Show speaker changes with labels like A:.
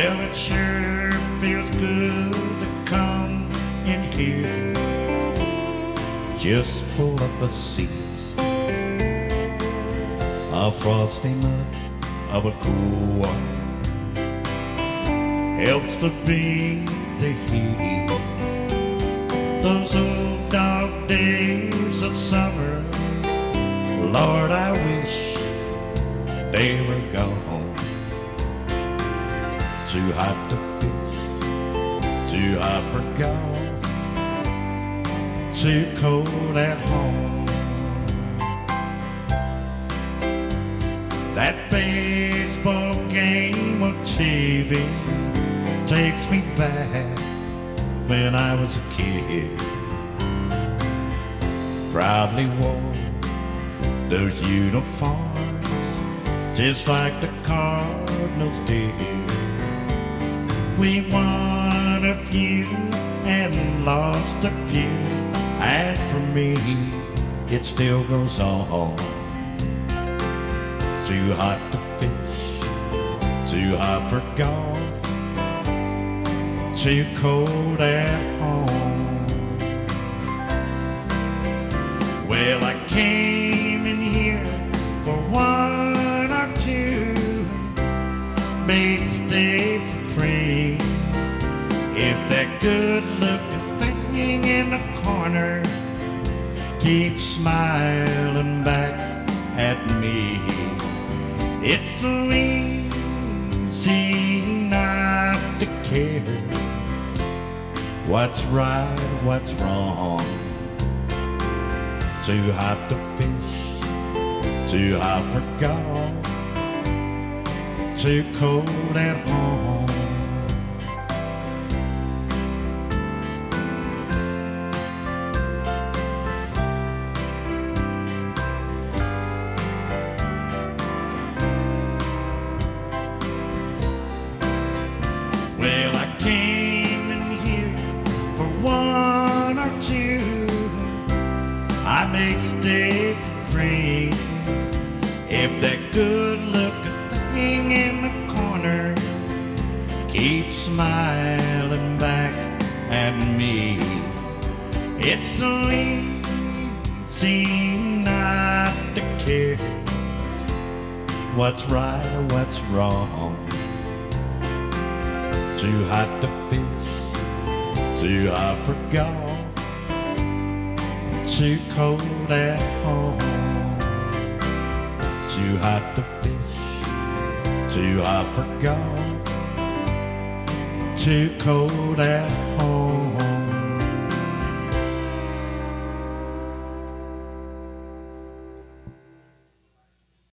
A: Well, it sure feels good to come in here. Just pull up a seat, a frosty mug of a cool one helps to beat the heat. Those old dog days of summer, Lord, I wish they were gone. Too hot to fish, too hot for golf, too cold at home. That baseball game on TV takes me back when I was a kid. Proudly wore those uniforms just like the Cardinals did. We won a few and lost a few, and for me it still goes on. Too hot to fish, too hot for golf, too cold at home. Well, I came in here for one or two, may stay for free if that good-looking thing in the corner keeps smiling back at me. It's so easy not to care what's right, what's wrong. Too hot to fish, too hot for golf, too cold at home. Well, I came in here for one or two, I may stay for free if that good-looking thing in the corner keeps smiling back at me. It's so easy not to care what's right or what's wrong. Too hot to fish, too hot for golf, too cold at home. Too hot to fish, too hot for golf, too cold at home.